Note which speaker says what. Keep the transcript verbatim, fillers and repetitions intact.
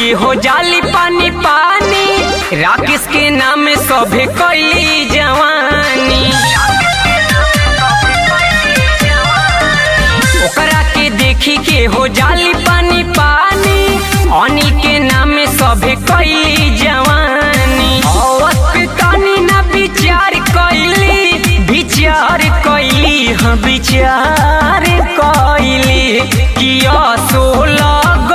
Speaker 1: के हो जाली पानी पानी, राकेश के नाम सभे कैली जवानी। ओकरा के देखी के हो जाली पानी पानी, अनिल के नाम सभे कैली जवानी। तानी ना विचार कैली विचार कैली हाँ विचार कैली किया सोलह